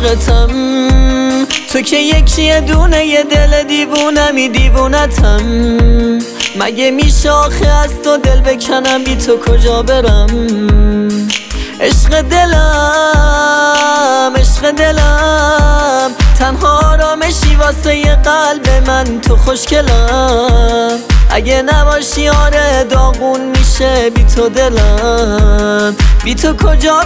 عاشقتم، تو که یکیه دونه یه دل دیوونمی دیوونتم. مگه میشه آخه از تو دل بکنم بی تو کجا برم؟ عشق دلم عشق دلم، تنها آرامشی واسه یه قلب من تو خوشگلم. اگه نباشی آره داغون میشه بی تو دلم، بی تو کجا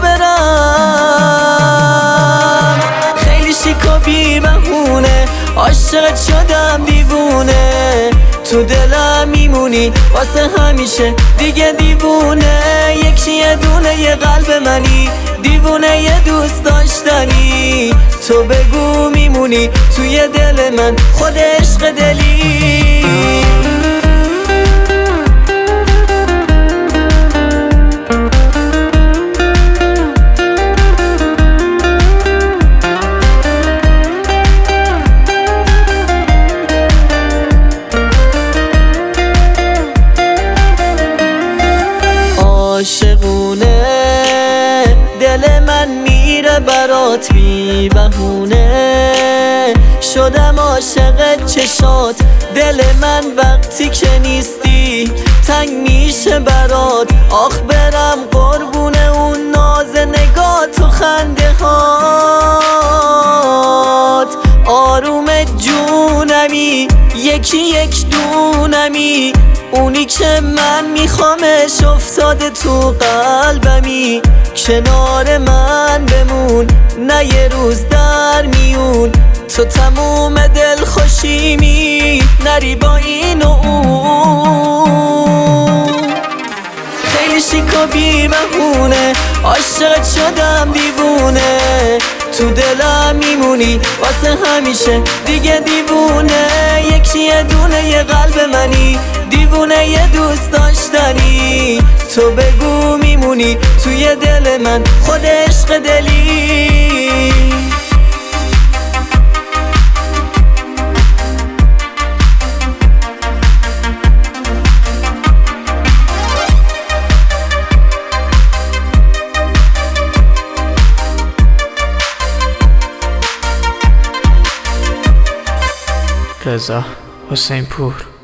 برم؟ خیلی شیک و بی بهونه عاشقت شدم دیوونه، تو دلم میمونی واسه همیشه دیگه دیوونه. یکی یه دونه یه قلب منی، دیوونه یه دوست داشتنی. تو بگو میمونی توی دل من خود عشق دلی. عاشقونه دل من میره برات بی بهونه، شدم عاشق چشات. دل من وقتی که نیستی تنگ میشه برات. آخ برم قربون اون ناز نگات و خنده هات. آروم جونمی یکی یک دونمی، اونی که من میخوامش افتاده تو قلبمی. کنار من بمون نه یه روز در میون، تو تموم دل خوشیمی نری با این و اون. خیلی شیک و بی بهونه عاشقت شدم دیوونه، تو دلم میمونی واسه همیشه دیگه دیوونه. یکی یه دونه یه قلب منی، دیوونه یه دوست داشتنی. تو بگو میمونی توی دل من خود عشق دلی. رضا حسین پور.